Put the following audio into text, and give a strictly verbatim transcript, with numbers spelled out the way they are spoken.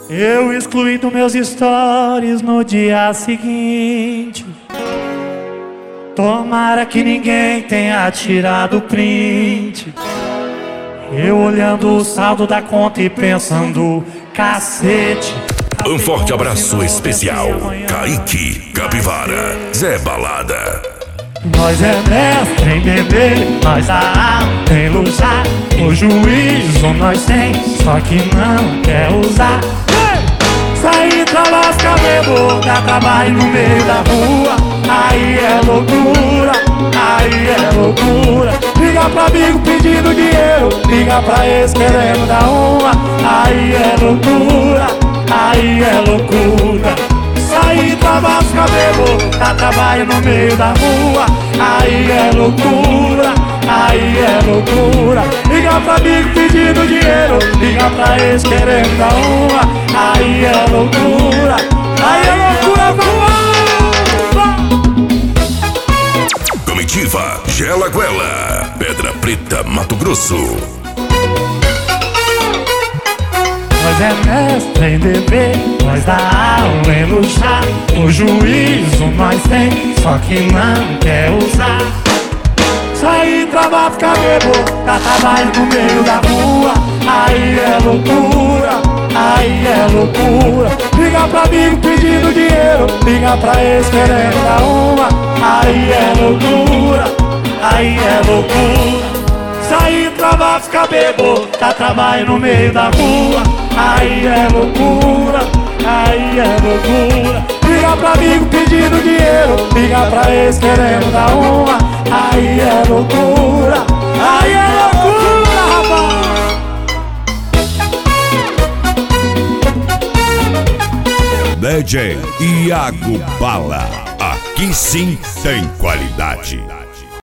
Eu excluí dos meus stories no dia seguinte. Tomara que ninguém tenha tirado print. Eu olhando o saldo da conta e pensando, cacete. Um forte abraço especial, Kaique Capivara, Zé Balada. Nós é mestre em beber, nós dá alta em luxar. O juízo nós tem, só que não quer usar. Sair pra lascar, bebo, dá trabalho no meio da rua. Aí é loucura, aí é loucura. Liga pra amigo pedindo dinheiro, liga pra ex querendo dar uma. Aí é loucura, aí é loucura. Sair pra lascar, bebo, dá trabalho no meio da rua. Aí é loucura, aí é loucura. Liga pra amigo pedindo dinheiro, liga pra ex querendo dar uma. Aí é loucura, aí é loucura, vamos! Comitiva Gela Guela, Pedra Preta, Mato Grosso. Nós é mestre em beber, nós dá aula em luxar. O juízo nós tem, só que não quer usar. Sair pra bar, ficar bebo, dá trabalho no meio da rua. Aí é loucura, aí é loucura. Liga pra amigo pedindo dinheiro, liga pra ex querendo dar uma. Aí é loucura, aí é loucura. Sair pra bar, ficar bebo, dá trabalho no meio da rua. Aí é loucura, aí é loucura. Liga pra amigo pedindo dinheiro, liga pra ex querendo dar uma. Aí é loucura, aí é loucura, rapaz. D J Iago Bala, aqui sim tem qualidade.